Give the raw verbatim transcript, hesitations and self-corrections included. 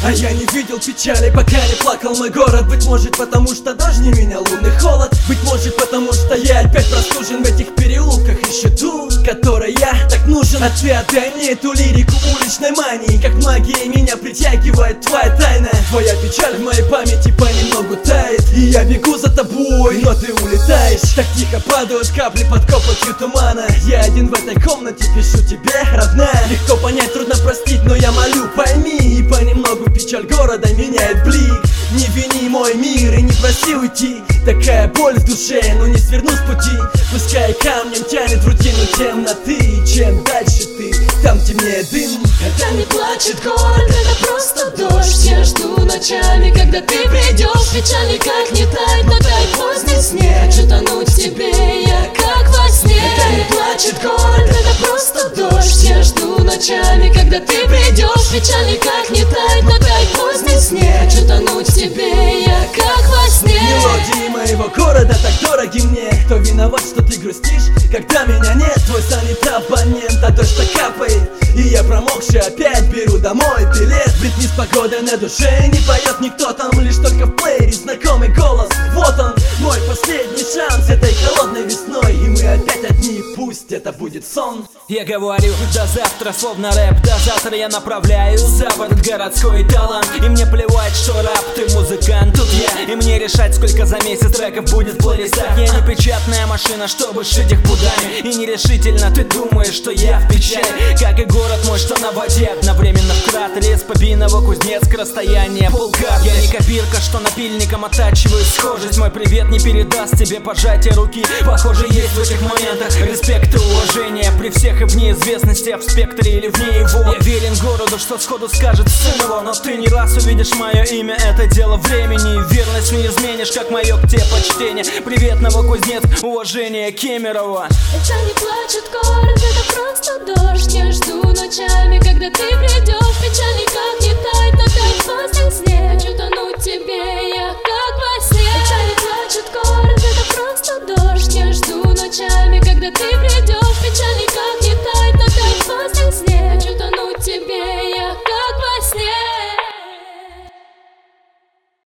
А я не видел печали, пока не плакал мой город. Быть может потому, что дождь не меня лунный холод. Быть может потому, что я опять простужен в этих переулках. Ищу ту, которой я так нужен. А ты отдай мне эту лирику уличной мании. Как магия меня притягивает твоя тайна. Твоя печаль в моей памяти понемногу тает. И я бегу за тобой, но ты улетаешь. Так тихо падают капли под копотью тумана. Я один в этой комнате, пишу тебе, родная. Легко понять, трудно простить, но я молю, пойми. И понемногу печаль города меняет блик. Не вини мой мир и не проси уйти. Такая боль в душе, но не сверну с пути. Пускай камнем тянет в рутину темноты. И чем дальше ты, там темнее дым. Когда не плачет город, это просто дождь. Я жду ночами, когда ты придешь. Печаль никак не тает, но тает поздний снег. Хочу тонуть в тебе, я как во сне. Когда не плачет город, это просто дождь. Я жду ночами, когда ты придешь. Печаль никак не тает, но тает поздний снег. Хочу тонуть в тебе, я как во сне. Мелодии моего города так дороги мне. Кто виноват, что ты грустишь, когда меня нет? Твой занят абонент, а дождь так капает. И я промокший опять беру домой билет. Бритни с погодой на душе, не поет никто там. Лишь только в плеере знакомый голос. Вот он, мой последний шанс этой холодной весной. И мы опять одни, пусть это будет сон. Я говорю до завтра, словно рэп. До завтра я направляюсь за этот городской талант. И мне плевать, что рап, ты музыкант, тут я. И мне решать, сколько за месяц треков будет в плейлистах. Я не печатная машина, чтобы шить их пудами. И нерешительно ты думаешь, что я в печали. Как и город мой, что на воде, одновременно в кратере. Из Побиного Кузнецк, расстояние полкарты. Я не копирка, что напильником оттачивает схожесть. Мой привет не передаст тебе пожатие руки. Похоже, есть в этих моментах респект и уважение. При всех и в неизвестности, а в спектре или вне его. Я верен городу, что сходу скажет сын его. Но ты не раз увидишь мое имя, это дело времени. И верность не изменишь, как мое к тебе почтение. Привет, Новокузнецк, уважение Кемерово. Это не плачет город, это просто дождь. Я жду ночами, когда ты